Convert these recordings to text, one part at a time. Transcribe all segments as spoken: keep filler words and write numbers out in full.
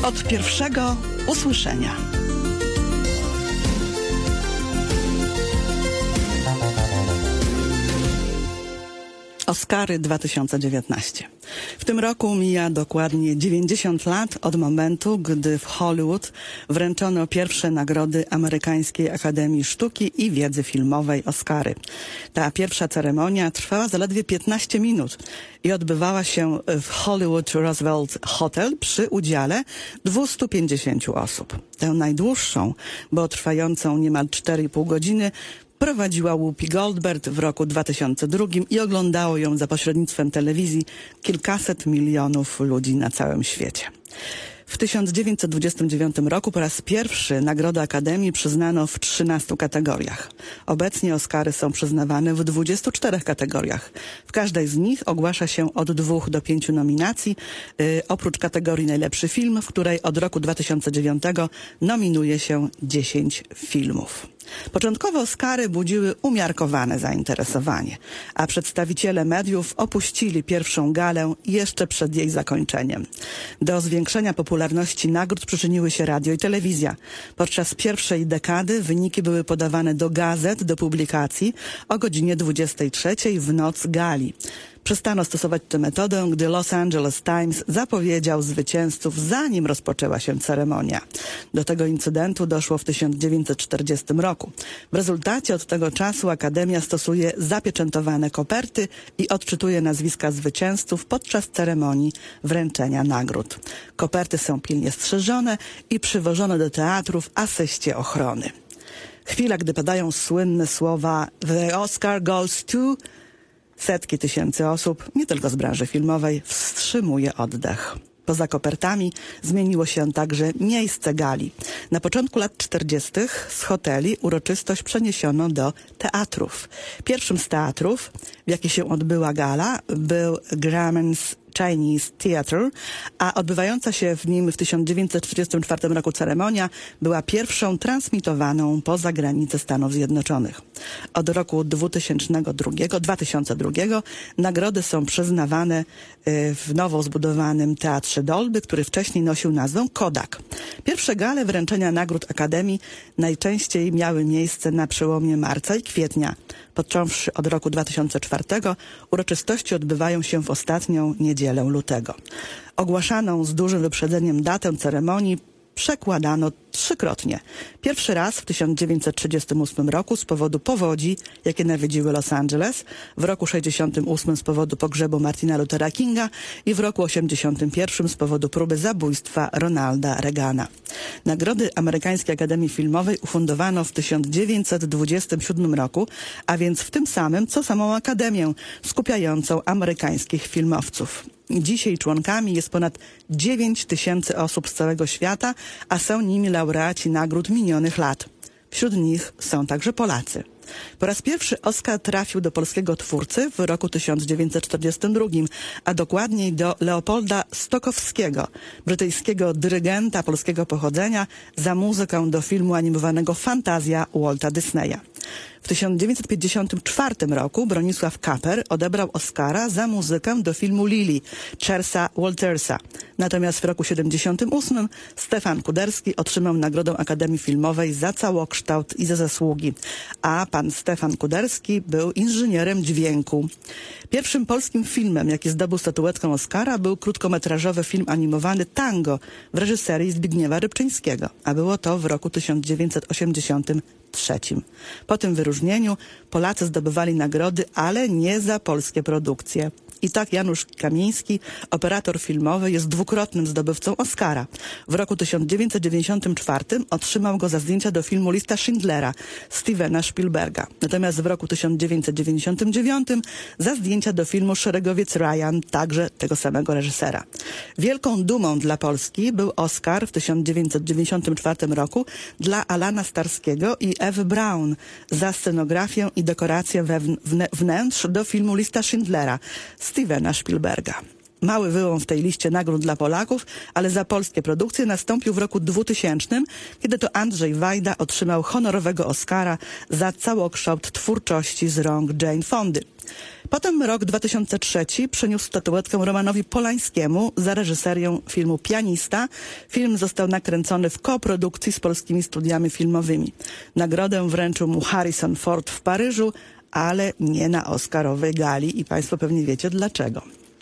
Od pierwszego usłyszenia. Oscary dwa tysiące dziewiętnaście. W tym roku mija dokładnie dziewięćdziesiąt lat od momentu, gdy w Hollywood wręczono pierwsze nagrody Amerykańskiej Akademii Sztuki i Wiedzy Filmowej Oscary. Ta pierwsza ceremonia trwała zaledwie piętnaście minut i odbywała się w Hollywood Roosevelt Hotel przy udziale dwieście pięćdziesiąt osób. Tę najdłuższą, bo trwającą niemal cztery i pół godziny, prowadziła Whoopi Goldberg w roku dwa tysiące drugim i oglądało ją za pośrednictwem telewizji kilkaset milionów ludzi na całym świecie. W tysiąc dziewięćset dwudziestym dziewiątym roku po raz pierwszy nagrody Akademii przyznano w trzynastu kategoriach. Obecnie Oscary są przyznawane w dwudziestu czterech kategoriach. W każdej z nich ogłasza się od dwóch do pięciu nominacji, yy, oprócz kategorii najlepszy film, w której od roku dwa tysiące dziewiątego nominuje się dziesięć filmów. Początkowo Oscary budziły umiarkowane zainteresowanie, a przedstawiciele mediów opuścili pierwszą galę jeszcze przed jej zakończeniem. Do zwiększenia popularności nagród przyczyniły się radio i telewizja. Podczas pierwszej dekady wyniki były podawane do gazet, do publikacji o godzinie dwudziestej trzeciej w noc gali. Przestano stosować tę metodę, gdy Los Angeles Times zapowiedział zwycięzców, zanim rozpoczęła się ceremonia. Do tego incydentu doszło w tysiąc dziewięćset czterdziestym roku. W rezultacie od tego czasu Akademia stosuje zapieczętowane koperty i odczytuje nazwiska zwycięzców podczas ceremonii wręczenia nagród. Koperty są pilnie strzeżone i przywożone do teatrów w asyście ochrony. Chwila, gdy padają słynne słowa "The Oscar goes to..." Setki tysięcy osób, nie tylko z branży filmowej, wstrzymuje oddech. Poza kopertami zmieniło się także miejsce gali. Na początku lat czterdziestych z hoteli uroczystość przeniesiono do teatrów. Pierwszym z teatrów, w jaki się odbyła gala, był Grauman's Chinese Theatre, a odbywająca się w nim w tysiąc dziewięćset trzydziestym czwartym roku ceremonia była pierwszą transmitowaną poza granice Stanów Zjednoczonych. Od roku dwutysięcznego drugiego, dwa tysiące drugiego nagrody są przyznawane w nowo zbudowanym Teatrze Dolby, który wcześniej nosił nazwę Kodak. Pierwsze gale wręczenia nagród Akademii najczęściej miały miejsce na przełomie marca i kwietnia. Począwszy od roku dwa tysiące czwartego, uroczystości odbywają się w ostatnią niedzielę lutego. Ogłaszaną z dużym wyprzedzeniem datę ceremonii przekładano trzykrotnie. Pierwszy raz w tysiąc dziewięćset trzydziestym ósmym roku z powodu powodzi, jakie nawiedziły Los Angeles, w roku sześćdziesiątym ósmym z powodu pogrzebu Martina Luthera Kinga i w roku osiemdziesiątym pierwszym z powodu próby zabójstwa Ronalda Reagana. Nagrody Amerykańskiej Akademii Filmowej ufundowano w tysiąc dziewięćset dwudziestym siódmym roku, a więc w tym samym, co samą Akademię, skupiającą amerykańskich filmowców. Dzisiaj członkami jest ponad dziewięć tysięcy osób z całego świata, a są nimi laureaci nagród minionych lat. Wśród nich są także Polacy. Po raz pierwszy Oscar trafił do polskiego twórcy w roku tysiąc dziewięćset czterdziestym drugim, a dokładniej do Leopolda Stokowskiego, brytyjskiego dyrygenta polskiego pochodzenia, za muzykę do filmu animowanego Fantazja Walta Disneya. W tysiąc dziewięćset pięćdziesiątym czwartym roku Bronisław Kaper odebrał Oscara za muzykę do filmu Lili Charlesa Waltersa. Natomiast w roku siedemdziesiątym ósmym Stefan Kuderski otrzymał Nagrodę Akademii Filmowej za całokształt i za zasługi, a pan Stefan Kuderski był inżynierem dźwięku. Pierwszym polskim filmem, jaki zdobył statuetkę Oscara, był krótkometrażowy film animowany Tango w reżyserii Zbigniewa Rybczyńskiego, a było to w roku tysiąc dziewięćset osiemdziesiątym trzecim. Po tym wyróżnieniu Polacy zdobywali nagrody, ale nie za polskie produkcje. I tak Janusz Kamiński, operator filmowy, jest dwukrotnym zdobywcą Oscara. W roku tysiąc dziewięćset dziewięćdziesiątym czwartym otrzymał go za zdjęcia do filmu Lista Schindlera Stevena Spielberga. Natomiast w roku tysiąc dziewięćset dziewięćdziesiątym dziewiątym za zdjęcia do filmu Szeregowiec Ryan, także tego samego reżysera. Wielką dumą dla Polski był Oscar w tysiąc dziewięćset dziewięćdziesiątym czwartym roku dla Alana Starskiego i Ewy Braun za scenografię i dekorację wnętrz do filmu Lista Schindlera Stevena Spielberga. mały wyłom w tej liście nagród dla Polaków, ale za polskie produkcje nastąpił w roku dwutysięcznym, kiedy to Andrzej Wajda otrzymał honorowego Oscara za całokształt twórczości z rąk Jane Fondy. Potem rok dwa tysiące trzeci przyniósł statuetkę Romanowi Polańskiemu za reżyserię filmu Pianista. Film został nakręcony w koprodukcji z polskimi studiami filmowymi. Nagrodę wręczył mu Harrison Ford w Paryżu, ale nie na Oscarowej gali i państwo pewnie wiecie dlaczego.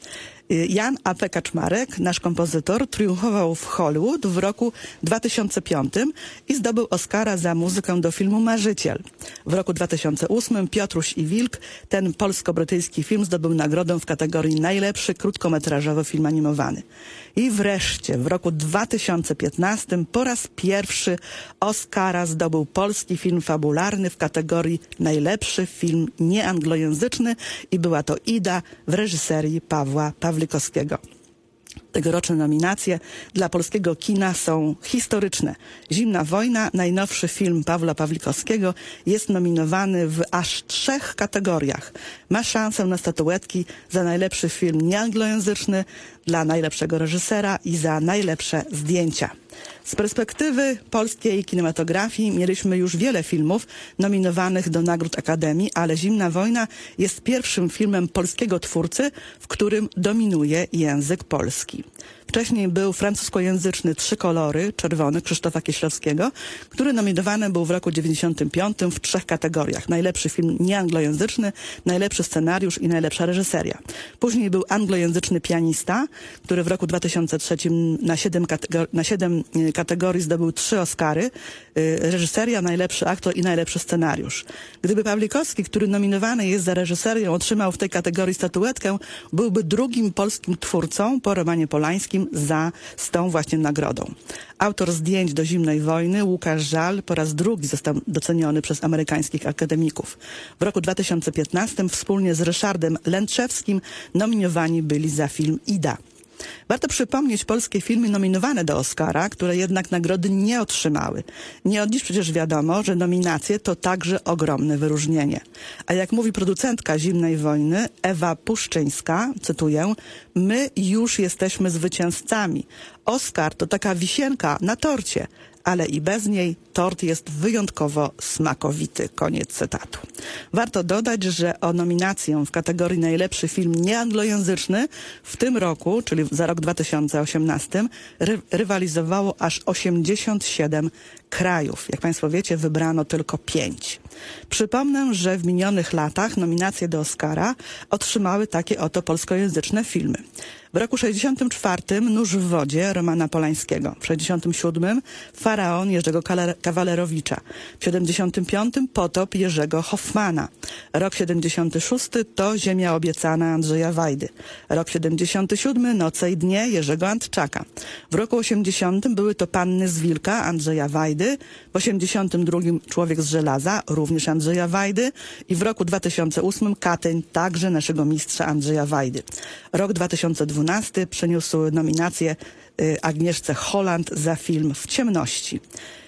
Jan A P Kaczmarek, nasz kompozytor, triumfował w Hollywood w roku dwa tysiące piątym i zdobył Oscara za muzykę do filmu Marzyciel. W roku dwa tysiące ósmym Piotruś i Wilk, ten polsko-brytyjski film, zdobył nagrodę w kategorii najlepszy krótkometrażowy film animowany. I wreszcie w roku dwa tysiące piętnastym po raz pierwszy Oscara zdobył polski film fabularny w kategorii najlepszy film nieanglojęzyczny i była to Ida w reżyserii Pawła Pawlikowskiego. Tegoroczne nominacje dla polskiego kina są historyczne. Zimna wojna, najnowszy film Pawła Pawlikowskiego, jest nominowany w aż trzech kategoriach. Ma szansę na statuetki za najlepszy film nieanglojęzyczny, dla najlepszego reżysera i za najlepsze zdjęcia. Z perspektywy polskiej kinematografii mieliśmy już wiele filmów nominowanych do nagród Akademii, ale Zimna wojna jest pierwszym filmem polskiego twórcy, w którym dominuje język polski. Wcześniej był francuskojęzyczny Trzy kolory, czerwony, Krzysztofa Kieślowskiego, który nominowany był w roku dziewięćdziesiątym piątym w trzech kategoriach. Najlepszy film nieanglojęzyczny, najlepszy scenariusz i najlepsza reżyseria. Później był anglojęzyczny Pianista, który w roku dwa tysiące trzecim na siedem, kategor na siedem kategorii zdobył trzy Oscary. Reżyseria, najlepszy aktor i najlepszy scenariusz. Gdyby Pawlikowski, który nominowany jest za reżyserię, otrzymał w tej kategorii statuetkę, byłby drugim polskim twórcą po Romanie Polańskim za z tą właśnie nagrodą. Autor zdjęć do Zimnej wojny, Łukasz Żal, po raz drugi został doceniony przez amerykańskich akademików. W roku dwa tysiące piętnastym wspólnie z Ryszardem Lęczewskim nominowani byli za film Ida. Warto przypomnieć polskie filmy nominowane do Oscara, które jednak nagrody nie otrzymały. Nie od dziś przecież wiadomo, że nominacje to także ogromne wyróżnienie. A jak mówi producentka Zimnej wojny, Ewa Puszczyńska, cytuję, my już jesteśmy zwycięzcami. Oscar to taka wisienka na torcie, ale i bez niej tort jest wyjątkowo smakowity. Koniec cytatu. Warto dodać, że o nominację w kategorii najlepszy film nieanglojęzyczny w tym roku, czyli za rok dwa tysiące osiemnasty, ry rywalizowało aż osiemdziesiąt siedem krajów. Jak państwo wiecie, wybrano tylko pięć. Przypomnę, że w minionych latach nominacje do Oscara otrzymały takie oto polskojęzyczne filmy. W roku sześćdziesiątym czwartym Nóż w wodzie Romana Polańskiego. W sześćdziesiątym siódmym Faraon Jerzego Kawalerowicza. W siedemdziesiątym piątym Potop Jerzego Hoffmana. Rok siedemdziesiąty szósty to Ziemia obiecana Andrzeja Wajdy. Rok siedemdziesiąty siódmy Noce i dnie Jerzego Antczaka. W roku osiemdziesiątym były to Panny z Wilka Andrzeja Wajdy. W osiemdziesiątym drugim Człowiek z żelaza, również Andrzeja Wajdy. I w roku dwa tysiące ósmym Katyń, także naszego mistrza Andrzeja Wajdy. Rok dwa tysiące dwunasty przyniósł nominację Agnieszce Holland za film W ciemności.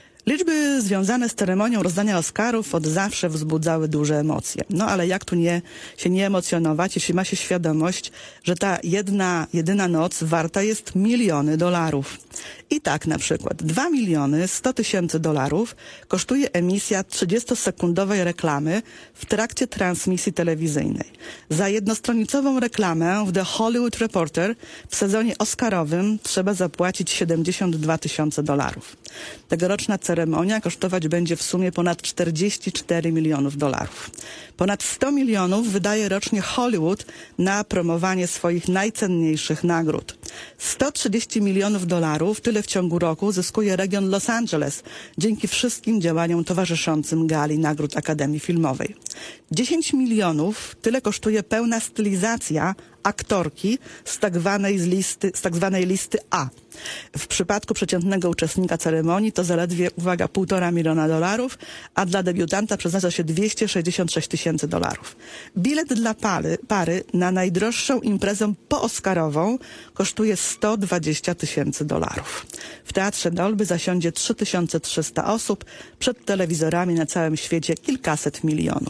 Liczby związane z ceremonią rozdania Oscarów od zawsze wzbudzały duże emocje. No ale jak tu nie, się nie emocjonować, jeśli ma się świadomość, że ta jedna, jedyna noc warta jest miliony dolarów. I tak na przykład dwa miliony sto tysięcy dolarów kosztuje emisja trzydziestosekundowej reklamy w trakcie transmisji telewizyjnej. Za jednostronicową reklamę w The Hollywood Reporter w sezonie oscarowym trzeba zapłacić siedemdziesiąt dwa tysiące dolarów. Tegoroczna ceremonia kosztować będzie w sumie ponad czterdzieści cztery milionów dolarów. Ponad sto milionów wydaje rocznie Hollywood na promowanie swoich najcenniejszych nagród. sto trzydzieści milionów dolarów, tyle w ciągu roku zyskuje region Los Angeles dzięki wszystkim działaniom towarzyszącym gali nagród Akademii Filmowej. dziesięć milionów, tyle kosztuje pełna stylizacja aktorki z tak zwanej listy, z tak zwanej listy A. W przypadku przeciętnego uczestnika ceremonii to zaledwie, uwaga, półtora miliona dolarów, a dla debiutanta przeznacza się dwieście sześćdziesiąt sześć tysięcy dolarów. Bilet dla pary, pary na najdroższą imprezę pooscarową kosztuje sto dwadzieścia tysięcy dolarów. W Teatrze Dolby zasiądzie trzy tysiące trzysta osób, przed telewizorami na całym świecie kilkaset milionów.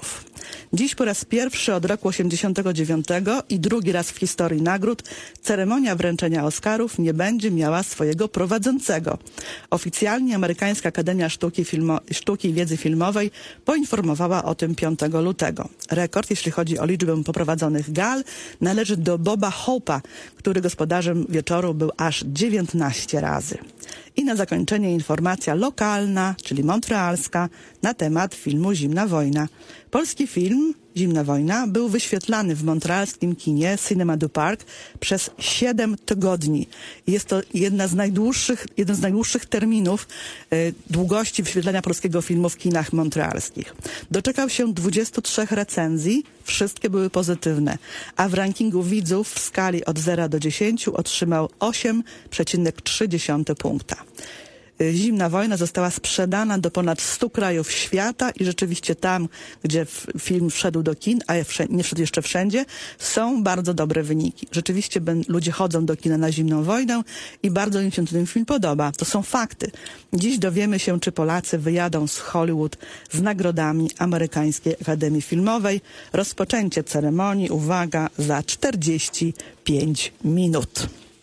Dziś po raz pierwszy od roku osiemdziesiątego dziewiątego i drugi raz w historii nagród ceremonia wręczenia Oscarów nie będzie miała swojego prowadzącego. Oficjalnie Amerykańska Akademia Sztuki, Filmo- Sztuki i Wiedzy Filmowej poinformowała o tym piątego lutego. Rekord, jeśli chodzi o liczbę poprowadzonych gal, należy do Boba Hope'a, który gospodarzem wieczoru był aż dziewiętnaście razy. I na zakończenie informacja lokalna, czyli montrealska, na temat filmu Zimna Wojna. Polski film Zimna Wojna był wyświetlany w montrealskim kinie Cinema du Parc przez siedem tygodni. Jest to jedna z najdłuższych, jeden z najdłuższych terminów y, długości wyświetlania polskiego filmu w kinach montrealskich. Doczekał się dwudziestu trzech recenzji, wszystkie były pozytywne, a w rankingu widzów w skali od zera do dziesięciu otrzymał osiem przecinek trzy punkta. Zimna Wojna została sprzedana do ponad stu krajów świata i rzeczywiście tam, gdzie film wszedł do kin, a nie wszedł jeszcze wszędzie, są bardzo dobre wyniki. Rzeczywiście ludzie chodzą do kina na Zimną Wojnę i bardzo im się ten film podoba. To są fakty. Dziś dowiemy się, czy Polacy wyjadą z Hollywood z nagrodami Amerykańskiej Akademii Filmowej. Rozpoczęcie ceremonii, uwaga, za czterdzieści pięć minut.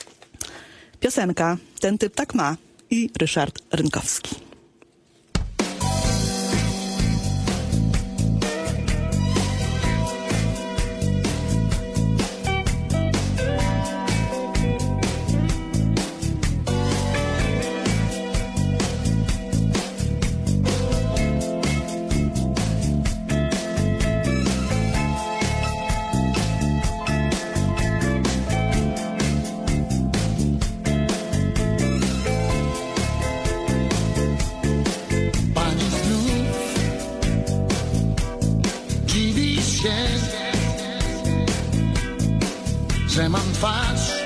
Piosenka Ten typ tak ma i Ryszard Rynkowski. Że mam twarz